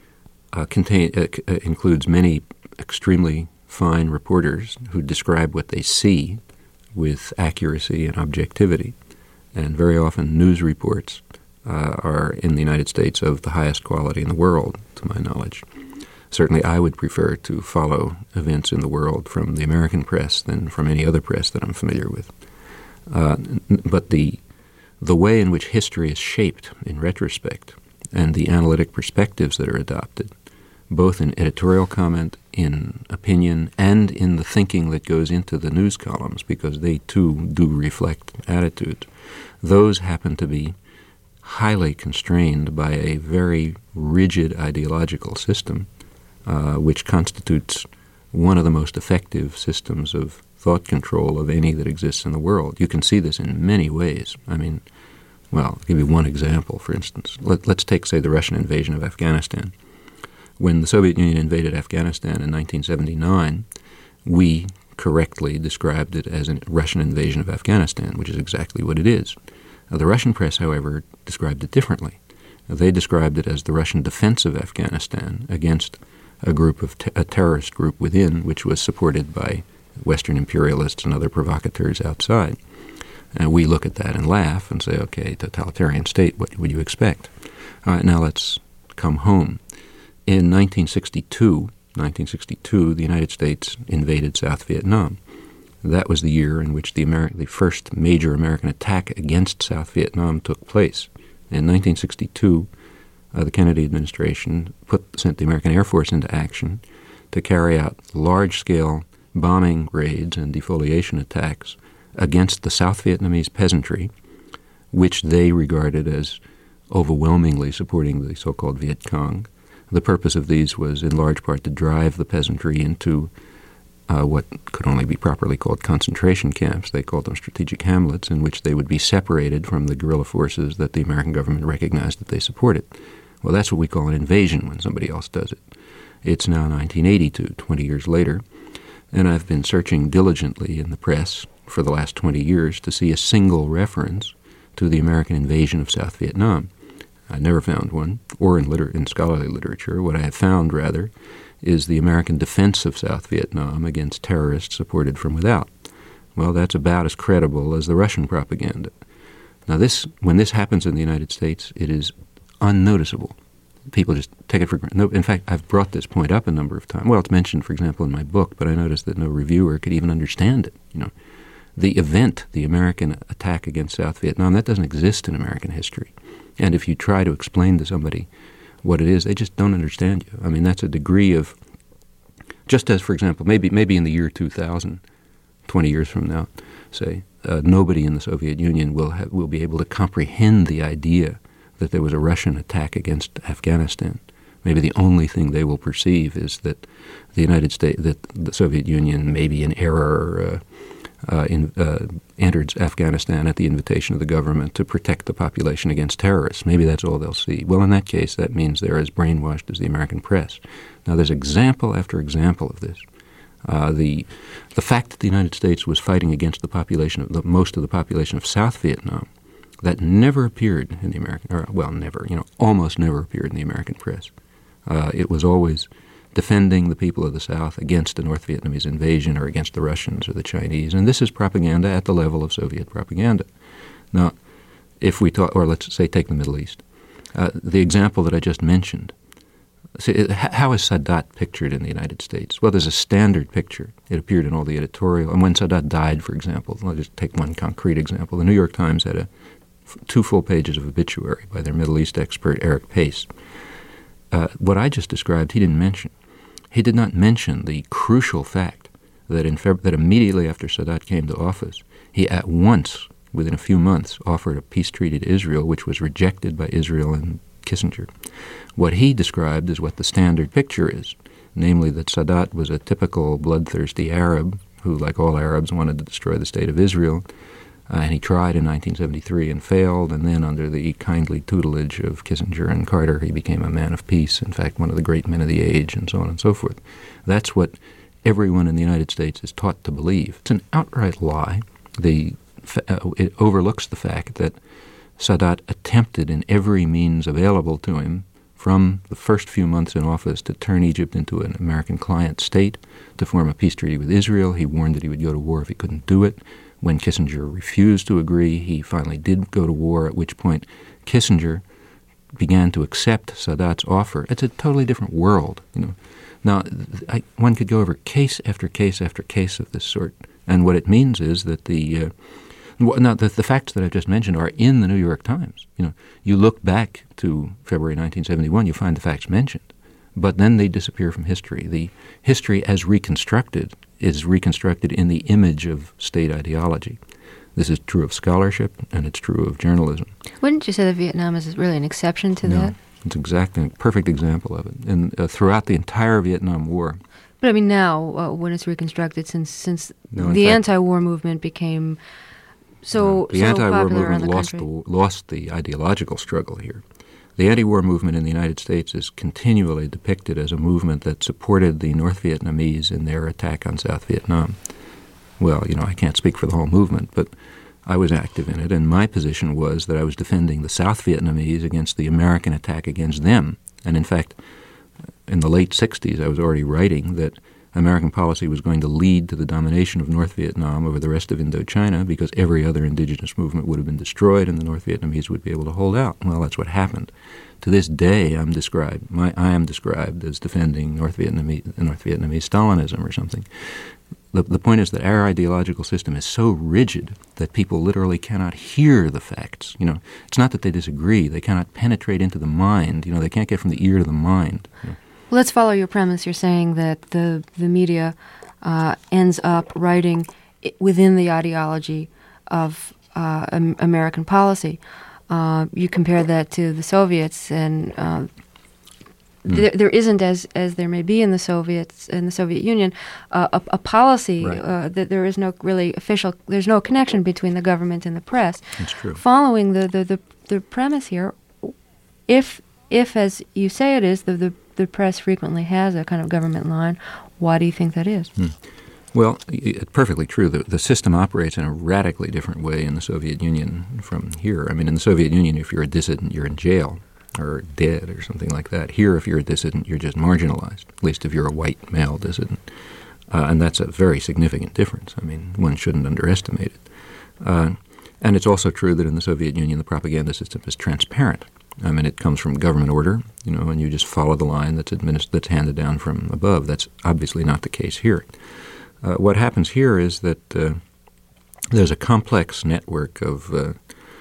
uh, contain, uh, c- includes many extremely fine reporters who describe what they see with accuracy and objectivity. And very often news reports uh, are in the United States of the highest quality in the world, to my knowledge. Certainly I would prefer to follow events in the world from the American press than from any other press that I'm familiar with. Uh, but the the way in which history is shaped in retrospect and the analytic perspectives that are adopted, both in editorial comment, in opinion, and in the thinking that goes into the news columns, because they too do reflect attitudes, those happen to be highly constrained by a very rigid ideological system, uh, which constitutes one of the most effective systems of thought control of any that exists in the world. You can see this in many ways. I mean, well, I'll give you one example, for instance. Let, let's take, say, the Russian invasion of Afghanistan. When the Soviet Union invaded Afghanistan in nineteen seventy-nine, we correctly described it as a Russian invasion of Afghanistan, which is exactly what it is. Now, the Russian press, however, described it differently. They described it as the Russian defense of Afghanistan against a group of te- a terrorist group within, which was supported by Western imperialists and other provocateurs outside. And we look at that and laugh and say, okay, totalitarian state, what would you expect? All right, now let's come home. In nineteen sixty-two, nineteen sixty-two, the United States invaded South Vietnam. That was the year in which the, Ameri- the first major American attack against South Vietnam took place. In nineteen sixty-two, uh, the Kennedy administration put, sent the American Air Force into action to carry out large-scale bombing raids and defoliation attacks against the South Vietnamese peasantry, which they regarded as overwhelmingly supporting the so-called Viet Cong. The purpose of these was in large part to drive the peasantry into uh, what could only be properly called concentration camps. They called them strategic hamlets, in which they would be separated from the guerrilla forces that the American government recognized that they supported. Well, that's what we call an invasion when somebody else does it. It's now nineteen eighty-two, twenty years later, and I've been searching diligently in the press for the last twenty years to see a single reference to the American invasion of South Vietnam. I never found one, or in, liter- in scholarly literature. What I have found, rather, is the American defense of South Vietnam against terrorists supported from without. Well, that's about as credible as the Russian propaganda. Now, this when this happens in the United States, it is unnoticeable. People just take it for granted. No, in fact, I've brought this point up a number of times. Well, it's mentioned, for example, in my book, but I noticed that no reviewer could even understand it. You know, the event, the American attack against South Vietnam, that doesn't exist in American history. And if you try to explain to somebody what it is, they just don't understand you. I mean, that's a degree of, just as, for example, maybe maybe in the year two thousand, twenty years from now, say, uh, nobody in the Soviet Union will have, will be able to comprehend the idea that there was a Russian attack against Afghanistan. Maybe the only thing they will perceive is that the United States, that the Soviet Union, maybe in error, uh, Uh, in, uh, entered Afghanistan at the invitation of the government to protect the population against terrorists. Maybe that's all they'll see. Well, in that case, that means they're as brainwashed as the American press. Now, there's example after example of this. Uh, the the fact that the United States was fighting against the population of the, most of the population of South Vietnam, that never appeared in the American, or well, never, you know, almost never appeared in the American press. Uh, it was always defending the people of the South against the North Vietnamese invasion or against the Russians or the Chinese. And this is propaganda at the level of Soviet propaganda. Now, if we talk, or let's say take the Middle East, uh, the example that I just mentioned, see, how is Sadat pictured in the United States? Well, there's a standard picture. It appeared in all the editorial. And when Sadat died, for example, I'll just take one concrete example. The New York Times had a, two full pages of obituary by their Middle East expert, Eric Pace. Uh, what I just described, he didn't mention. He did not mention the crucial fact that in Feb- that immediately after Sadat came to office, he at once, within a few months, offered a peace treaty to Israel, which was rejected by Israel and Kissinger. What he described is what the standard picture is, namely that Sadat was a typical bloodthirsty Arab who, like all Arabs, wanted to destroy the state of Israel. Uh, and he tried in nineteen seventy-three and failed, and then under the kindly tutelage of Kissinger and Carter, he became a man of peace, in fact, one of the great men of the age, and so on and so forth. That's what everyone in the United States is taught to believe. It's an outright lie. The, uh, it overlooks the fact that Sadat attempted in every means available to him from the first few months in office to turn Egypt into an American client state, to form a peace treaty with Israel. He warned that he would go to war if he couldn't do it. When Kissinger refused to agree, he finally did go to war, at which point Kissinger began to accept Sadat's offer. It's a totally different world, you know. Now, I, one could go over case after case after case of this sort, and what it means is that the uh, Now, the, the facts that I've just mentioned are in the New York Times. You know, you look back to February nineteen seventy-one, you find the facts mentioned, but then they disappear from history. The history as reconstructed is reconstructed in the image of state ideology. This is true of scholarship, and it's true of journalism.
Wouldn't you say that Vietnam is really an exception to
no,
that?
It's exactly a perfect example of it. And uh, throughout the entire Vietnam War.
But I mean, now, uh, when it's reconstructed, since since
no,
the
fact,
anti-war movement became so,
no, the
so
anti-war
popular around
movement
the
lost
country.
the, lost the ideological struggle here. The anti-war movement in the United States is continually depicted as a movement that supported the North Vietnamese in their attack on South Vietnam. Well, you know, I can't speak for the whole movement, but I was active in it, and my position was that I was defending the South Vietnamese against the American attack against them. And in fact, in the late sixties, I was already writing that American policy was going to lead to the domination of North Vietnam over the rest of Indochina because every other indigenous movement would have been destroyed and the North Vietnamese would be able to hold out. Well, that's what happened. To this day, I'm described, my, I am described as defending North Vietnamese, North Vietnamese Stalinism or something. The, the point is that our ideological system is so rigid that people literally cannot hear the facts. You know, it's not that they disagree. They cannot penetrate into the mind. You know, they can't get from the ear to the mind. You know.
Well, let's follow your premise. You're saying that the, the media uh, ends up writing within the ideology of uh, um, American policy. Uh, you compare that to the Soviets, and uh, mm. there, there isn't, as as there may be in the Soviets, in the Soviet Union, uh, a, a policy
right.
uh, that there is no really official. There's no connection between the government and the press.
That's true.
Following the the, the, the premise here, if if as you say it is, the, the the press frequently has a kind of government line, why do you think that is?
Hmm. Well, it's perfectly true. The, the system operates in a radically different way in the Soviet Union from here. I mean, in the Soviet Union, if you're a dissident, you're in jail or dead or something like that. Here, if you're a dissident, you're just marginalized, at least if you're a white male dissident. Uh, and that's a very significant difference. I mean, one shouldn't underestimate it. Uh, and it's also true that in the Soviet Union, the propaganda system is transparent. I mean, it comes from government order, you know, and you just follow the line that's administ- that's handed down from above. That's obviously not the case here. Uh, what happens here is that uh, there's a complex network of uh,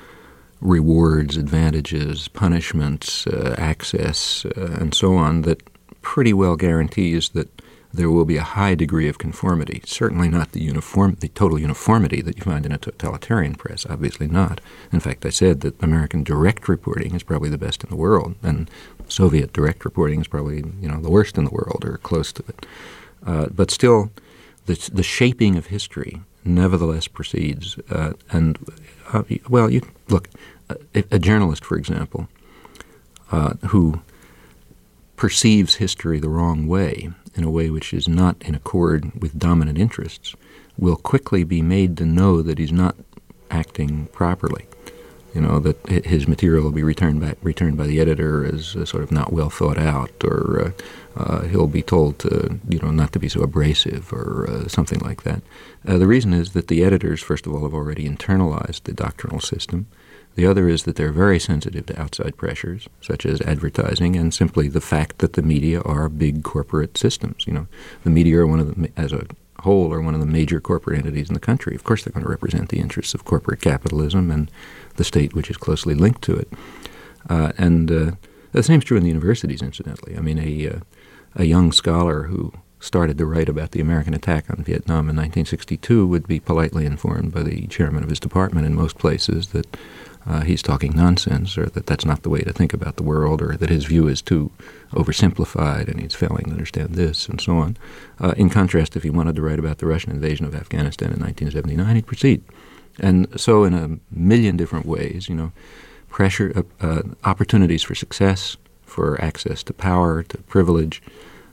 rewards, advantages, punishments, uh, access, uh, and so on that pretty well guarantees that there will be a high degree of conformity. Certainly not the uniform, the total uniformity that you find in a totalitarian press, obviously not. In fact, I said that American direct reporting is probably the best in the world, and Soviet direct reporting is probably, you know, the worst in the world or close to it. Uh, but still, the, the shaping of history nevertheless proceeds. Uh, and, uh, well, you look, a, a journalist, for example, uh, who perceives history the wrong way, in a way which is not in accord with dominant interests, will quickly be made to know that he's not acting properly. You know, that his material will be returned back, returned by the editor as uh, sort of not well thought out, or uh, uh, he'll be told to, you know, not to be so abrasive, or uh, something like that. Uh, the reason is that the editors, first of all, have already internalized the doctrinal system. The other is that they're very sensitive to outside pressures, such as advertising, and simply the fact that the media are big corporate systems. You know, the media are one of the, as a whole, are one of the major corporate entities in the country. Of course, they're going to represent the interests of corporate capitalism and the state, which is closely linked to it. Uh, and uh, the same is true in the universities, incidentally. I mean, a uh, a young scholar who started to write about the American attack on Vietnam in nineteen sixty-two would be politely informed by the chairman of his department in most places that Uh, he's talking nonsense, or that that's not the way to think about the world, or that his view is too oversimplified and he's failing to understand this, and so on. Uh, in contrast, if he wanted to write about the Russian invasion of Afghanistan in nineteen seventy-nine, he'd proceed. And so in a million different ways, you know, pressure, uh, uh, opportunities for success, for access to power, to privilege,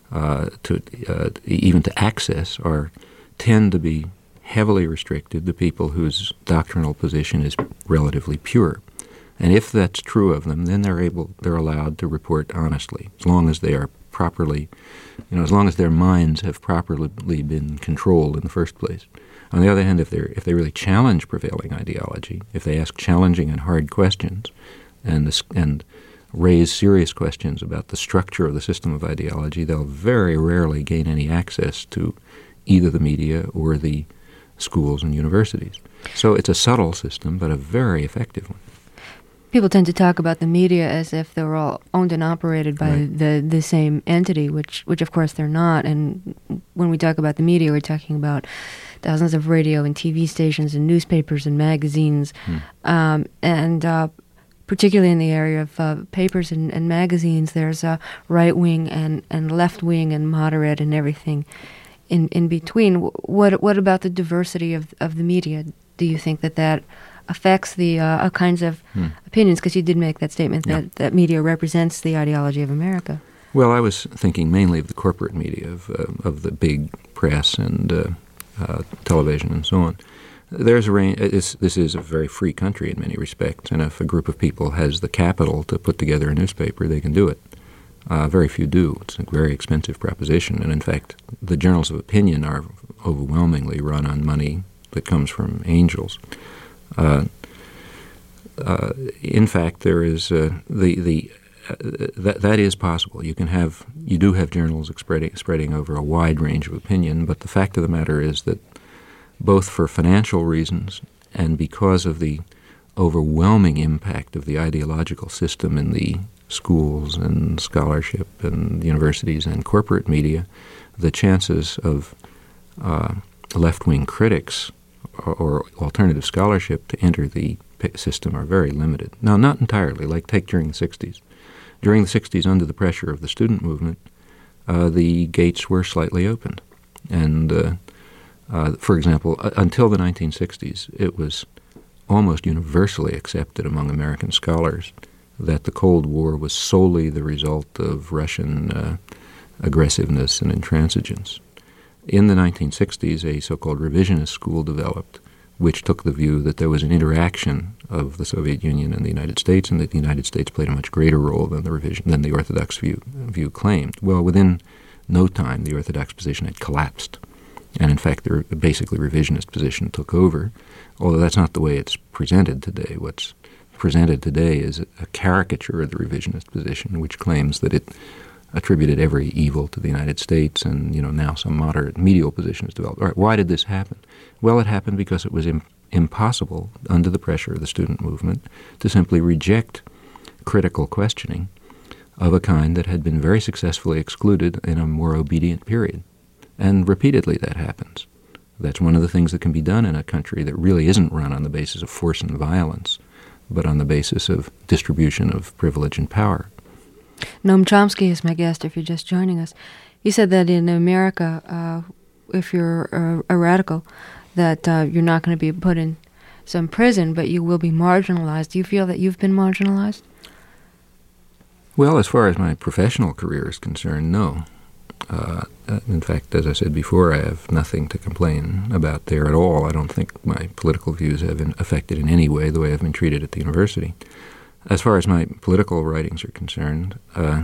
uh, to uh, even to access, are tend to be heavily restricted to people whose doctrinal position is relatively pure. And if that's true of them, then they're able, they're allowed to report honestly, as long as they are properly, you know, as long as their minds have properly been controlled in the first place. On the other hand, if they if they really challenge prevailing ideology, if they ask challenging and hard questions, and this, and raise serious questions about the structure of the system of ideology, they'll very rarely gain any access to either the media or the schools and universities. So it's a subtle system, but a very effective one.
People tend to talk about the media as if they were all owned and operated by
Right.
the, the same entity, which, which of course they're not. And when we talk about the media, we're talking about thousands of radio and T V stations and newspapers and magazines.
Hmm.
Um, and uh, particularly in the area of uh, papers and, and magazines, there's a right-wing and, and left-wing and moderate and everything in, in between. What, what about the diversity of, of the media? Do you think that that affects the uh, kinds of hmm. opinions? Because you did make that statement that,
yeah.
that media represents the ideology of America.
Well, I was thinking mainly of the corporate media, of uh, of the big press and uh, uh, television and so on. There's a range. It's, this is a very free country in many respects, and if a group of people has the capital to put together a newspaper, they can do it. Uh, very few do. It's a very expensive proposition, and in fact, the journals of opinion are overwhelmingly run on money that comes from angels. Uh, uh, in fact, there is uh, the the uh, that that is possible. You can have you do have journals spreading spreading over a wide range of opinion, but the fact of the matter is that both for financial reasons and because of the overwhelming impact of the ideological system in the schools and scholarship and universities and corporate media, the chances of uh, left-wing critics or alternative scholarship to enter the system are very limited. Now, not entirely, like take during the sixties. During the sixties, under the pressure of the student movement, uh, the gates were slightly opened. And, uh, uh, for example, uh, until the nineteen sixties, it was almost universally accepted among American scholars that the Cold War was solely the result of Russian uh, aggressiveness and intransigence. In the nineteen sixties, a so-called revisionist school developed, which took the view that there was an interaction of the Soviet Union and the United States, and that the United States played a much greater role than the revision than the Orthodox view view claimed. Well, within no time, the Orthodox position had collapsed, and in fact, the basically revisionist position took over. Although that's not the way it's presented today. What's presented today is a caricature of the revisionist position, which claims that it attributed every evil to the United States, and you know now some moderate medial position has developed. All right, why did this happen? Well, it happened because it was im- impossible under the pressure of the student movement to simply reject critical questioning of a kind that had been very successfully excluded in a more obedient period. And repeatedly that happens. That's one of the things that can be done in a country that really isn't run on the basis of force and violence, but on the basis of distribution of privilege and power.
Noam Chomsky is my guest, if you're just joining us. He said that in America, uh, if you're a, a radical, that uh, you're not going to be put in some prison, but you will be marginalized. Do you feel that you've been marginalized?
Well, as far as my professional career is concerned, no. Uh, in fact, as I said before, I have nothing to complain about there at all. I don't think my political views have been affected in any way the way I've been treated at the university. As far as my political writings are concerned, uh,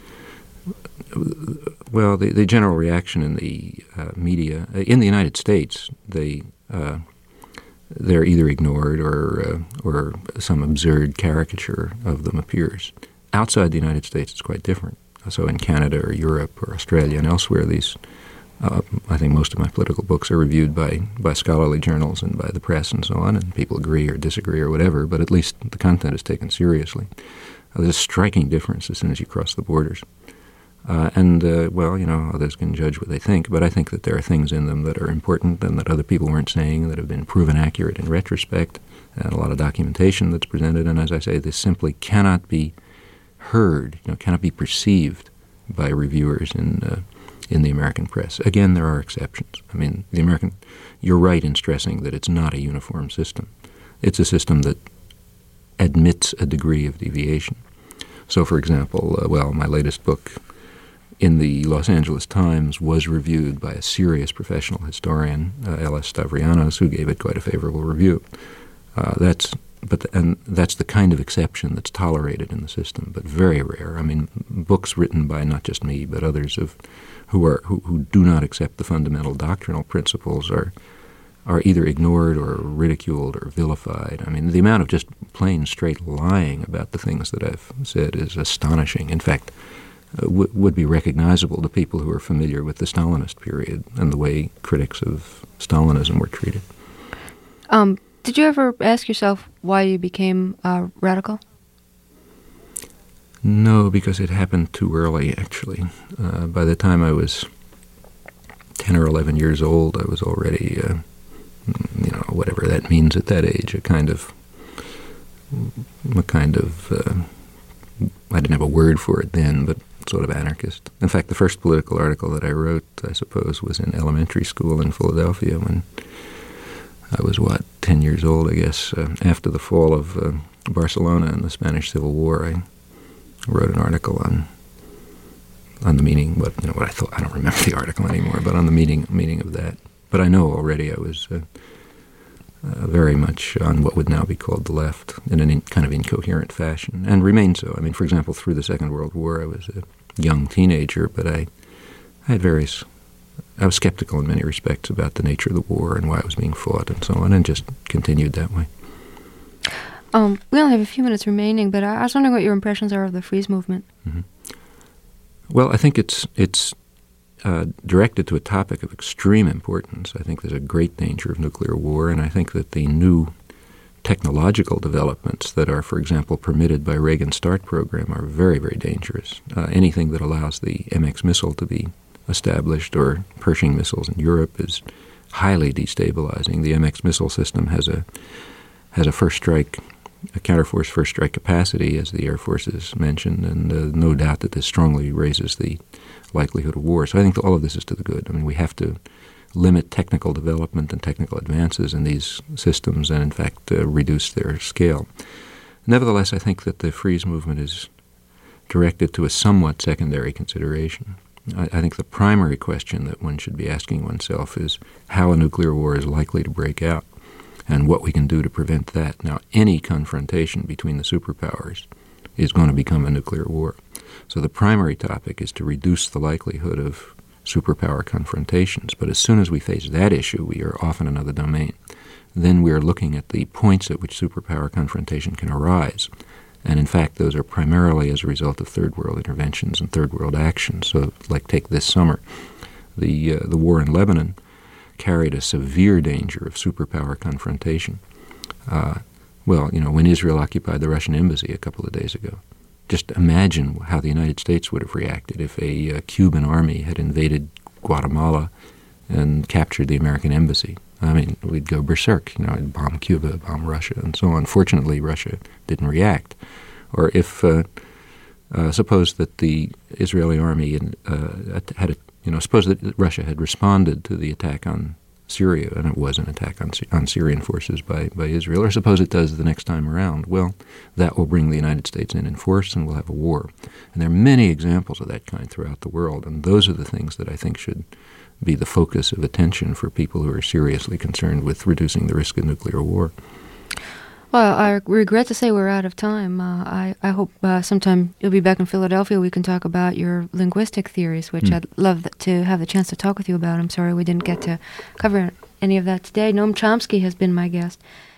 well, the, the general reaction in the uh, media, in the United States, they, uh, they're either ignored or, uh, or some absurd caricature of them appears. Outside the United States, it's quite different. So in Canada or Europe or Australia and elsewhere, these, uh, I think most of my political books are reviewed by, by scholarly journals and by the press and so on, and people agree or disagree or whatever, but at least the content is taken seriously. Uh, there's a striking difference as soon as you cross the borders. Uh, and, uh, well, you know, others can judge what they think, but I think that there are things in them that are important and that other people weren't saying that have been proven accurate in retrospect, and a lot of documentation that's presented, and as I say, this simply cannot be heard, you know, cannot be perceived by reviewers in uh, in the American press. Again, there are exceptions. I mean, the American, you're right in stressing that it's not a uniform system. It's a system that admits a degree of deviation. So, for example, uh, well, my latest book in the Los Angeles Times, was reviewed by a serious professional historian, uh, L S Stavrianos, who gave it quite a favorable review. Uh, that's but the, and that's the kind of exception that's tolerated in the system, but very rare. I mean, books written by not just me but others of who are who, who do not accept the fundamental doctrinal principles are are either ignored or ridiculed or vilified. I mean, the amount of just plain straight lying about the things that I've said is astonishing. In fact, uh, w- would be recognizable to people who are familiar with the Stalinist period and the way critics of Stalinism were treated.
Um, did you ever ask yourself why you became uh, radical?
No, because it happened too early, actually. Uh, by the time I was ten or eleven years old, I was already, uh, you know, whatever that means at that age, a kind of, a kind of, uh, I didn't have a word for it then, but sort of anarchist. In fact, the first political article that I wrote, I suppose, was in elementary school in Philadelphia when I was, what, ten years old, I guess. Uh, after the fall of uh, Barcelona and the Spanish Civil War, I wrote an article on on the meaning, what you know, what I thought. I don't remember the article anymore, but on the meaning meaning of that. But I know already I was uh, uh, very much on what would now be called the left in a in, kind of incoherent fashion, and remain so. I mean, for example, through the Second World War, I was a young teenager, but I, I had various. I was skeptical in many respects about the nature of the war and why it was being fought and so on, and just continued that way.
Um, we only have a few minutes remaining, but I was wondering what your impressions are of the Freeze movement.
Mm-hmm. Well, I think it's it's uh, directed to a topic of extreme importance. I think there's a great danger of nuclear war, and I think that the new technological developments that are, for example, permitted by Reagan's START program are very, very dangerous. Uh, anything that allows the M X missile to be established or Pershing missiles in Europe is highly destabilizing. The M X missile system has a has a first strike, a counterforce first strike capacity, as the Air Force has mentioned, and uh, no doubt that this strongly raises the likelihood of war. So I think that all of this is to the good. I mean, we have to limit technical development and technical advances in these systems and, in fact, uh, reduce their scale. Nevertheless, I think that the Freeze movement is directed to a somewhat secondary consideration. I, I think the primary question that one should be asking oneself is how a nuclear war is likely to break out and what we can do to prevent that. Now, any confrontation between the superpowers is going to become a nuclear war. So the primary topic is to reduce the likelihood of superpower confrontations. But as soon as we face that issue, we are off in another domain. Then we are looking at the points at which superpower confrontation can arise. And in fact, those are primarily as a result of third world interventions and third world actions. So, like, take this summer, the uh, the war in Lebanon carried a severe danger of superpower confrontation. Uh, well, you know, when Israel occupied the Russian embassy a couple of days ago, just imagine how the United States would have reacted if a uh, Cuban army had invaded Guatemala and captured the American embassy. I mean, we'd go berserk, you know, we'd bomb Cuba, bomb Russia, and so on. Fortunately, Russia didn't react. Or if, uh, uh, suppose that the Israeli army uh, had, a, you know, suppose that Russia had responded to the attack on Syria, and it was an attack on on Syrian forces by, by Israel, or suppose it does the next time around. Well, that will bring the United States in in force, and we'll have a war. And there are many examples of that kind throughout the world, and those are the things that I think should be the focus of attention for people who are seriously concerned with reducing the risk of nuclear war.
Well, I regret to say we're out of time. Uh, I, I hope uh, sometime you'll be back in Philadelphia. We can talk about your linguistic theories, which mm. I'd love to have the chance to talk with you about. I'm sorry we didn't get to cover any of that today. Noam Chomsky has been my guest.